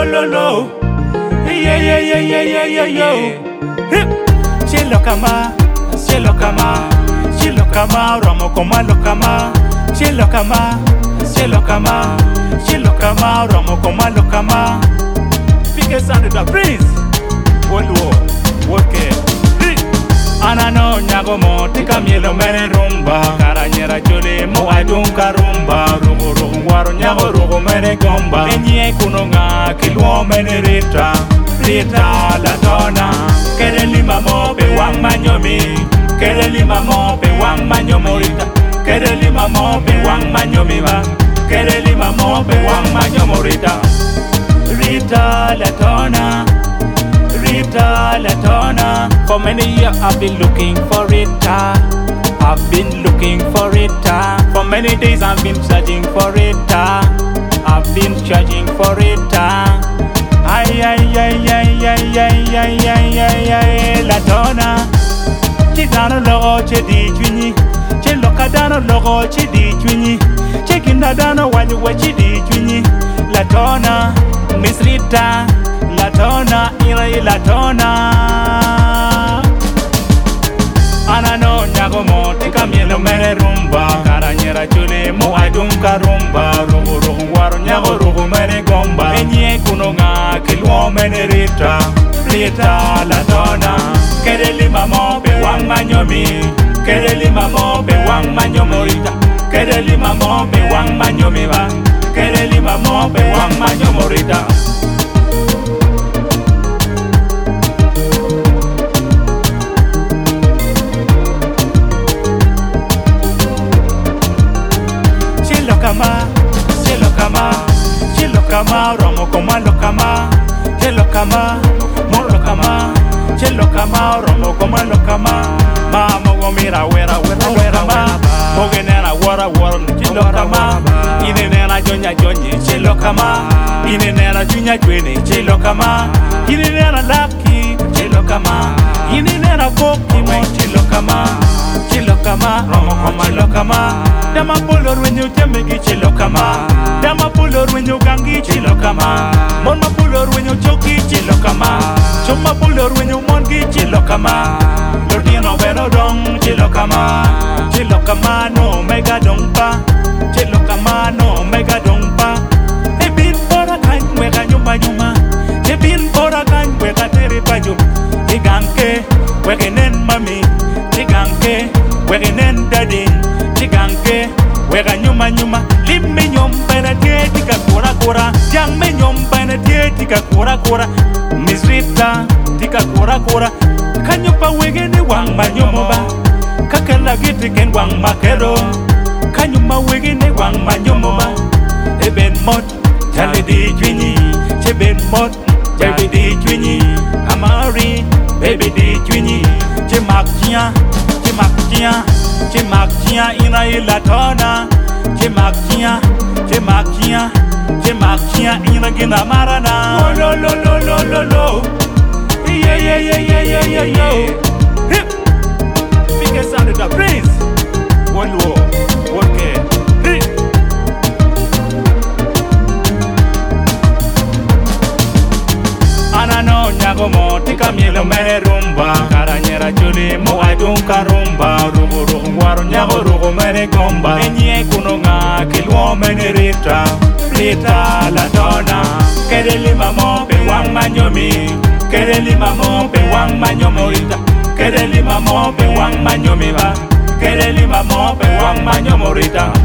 lo. Yeah. Hip. Chilo kama, romo koma lo kama. Chilo kama, romo koma lo kama. Biggest sound of the prince. World War, work. Anano nyago mo tika mielo mene rumba karanyera chole mo adunka rumba rugo waro nyago rugo mene gomba enye kunonga kilwo mene rita la dona kere lima mo be wang manyomi kere lima mo be wang manyomi rita kere lima mo be wang manyomi ba kere lima mo be wang manyomi rita la dona. For many years I've been looking for Rita. For many days I've been searching for Rita. Ay, la dona. Chidano logo chedi chwini. Cheloka dano logo chedi chwini. Chekina dano wali wa chedi chwini. La dona, Miss Rita. La dona, la dona. Anano nyago mo tika mielo mene rumba karanyera chule mo adunka rumba rugo waro nyago rugo mene gomba enye kunonga kilwo mene rita la dona kere lima mo be wang manyomi kere lima mo be wang manyomi rita kere lima mo be wang manyomi ba kere lima mo be wang manyomi rita. Chilo kama, romo koma lo kama. Chilo kama, mo lo kama. Chilo kama, romo koma lo kama. Mama wo mira wera ma. Mogenera wara chilo kama. Inenera jonya chilo kama. Inenera junya jwene chilo kama. Inenera laki chilo kama. Inenera boki mo chilo kama. Chilo kama, romo koma lo kama. Dama pulor when you temegi chilo kama. Dama pulor when you gangi chilo kama. Mon pulor when you choki chilo kama. Choma pulor when you mongi chilo kama. Lordino vero dong chilo kama. Chilo kama no mega dongpa. Chilo kama no mega dongpa. E bin pora kain wega nyuma. E bin pora kain wega tere pajum. E ganke wegenen mami. E ganke wegenen daddy. Chiganke, wega nyuma lim me nyomba na tika kura yang me nyomba na tika kura Miss Rita tika kura kanyupa wege ni wang manyomoba kakala giti ken wang makero kanyuma wege ni wang manyomoba eben mot jale di jwini cheben mot baby di jwini amari baby di jwini chemaktia ina la dona Chemaktia ina gina marana lo yeah hip biggest sound of the prince World War work Anano nyago mo tika mielo mene rumba karanyera chule mo adunka rumba rugo waro nyago rugo mene gomba enye kunonga kilwo mene rita la dona kere lima mo be wang manyomi kere lima mo be wang manyomi rita kere lima mo be wang manyomi ba kere lima mo be wang manyomi rita